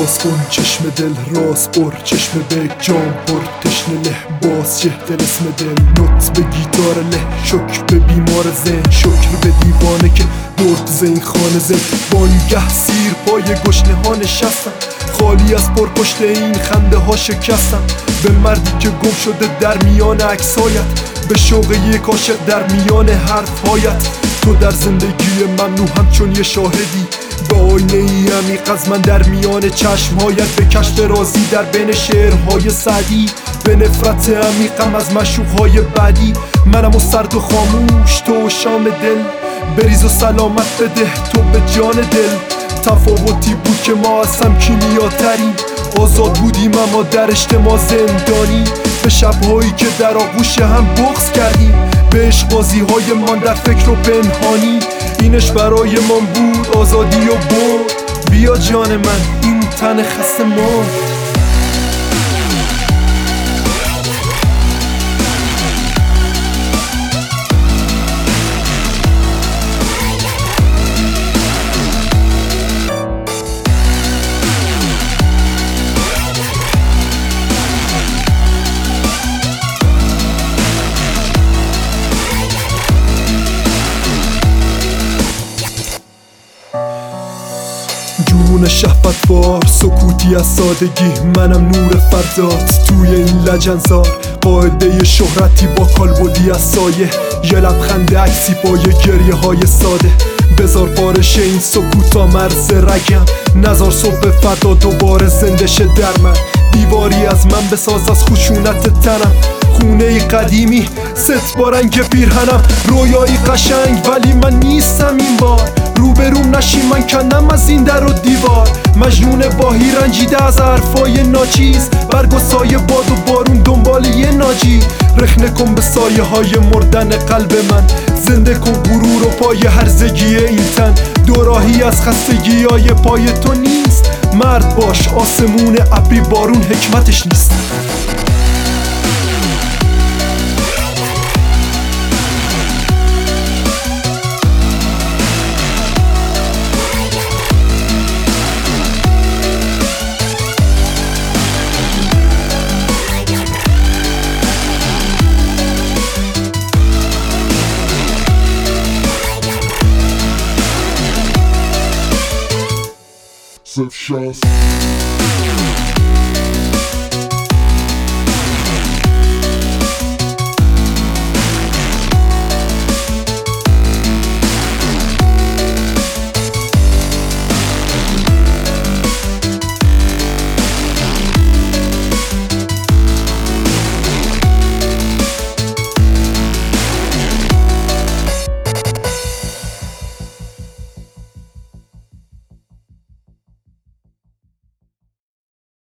باز کن چشم دل راست پر، چشم به جام پر، تشنه له باز شه در اسم دل. نوت به گیتار له، شکر به بیمار ذهن، شکر به دیوانه که برد زین خانه زن. بانگه سیر پای گشنه ها نشستم، خالی از پرپشت این خنده ها شکستم. به مردی که گم شده در میان عکسایت، به شوق یک عاشق در میان حرفهایت. تو در زندگی من نو همچون یه شاهدی، به آینه ای عمیق از من در میان چشمهایت. به کشف رازی در بین شعرهای سعدی، به نفرت عمیقم از مشوقهای بعدی. منم و سرد و خاموش، تو و شام دل، بریز و سلامت بده تو به جان دل. تفاوتی بود که ما از هم کیمیاتریم، آزاد بودیم اما در اجتماع زندانی. به شبهایی که در آغوش هم بغض کردیم، به عشق‌بازی های من در فکر و پنهانی. اینش برای من بود آزادی و برد، بیا جان من این تن خسته مرد. جنون شهوتوار، سکوتی از سادگی، منم نور فردات توی این لجنزار. قاعده شهرتی با کالبدی از سایه، یه لبخند عکسی با یه گریه های ساده. بذار پارش این سکوت تا مرز رگم، نذار صبح فردا دوباره زنده شه در من. دیواری از من بساز از خشونت تنم، خونه قدیمی ست با رنگ پیرهنم. رویایی قشنگ ولی من نیستم این بار، روبروم نشی من کنم از این در و دیوار. مجنون باهی رنجیده از حرفای ناچیز، برگ و سایه باد و بارون دنبال یه ناجی. رخنه کن به سایه های مردن قلب من، زنده کن غرور و پای هرزگی این تن. دوراهی از خستگی های پای تو نیست، مرد باش آسمون ابری بارون حکمتش نیست. Surf shots.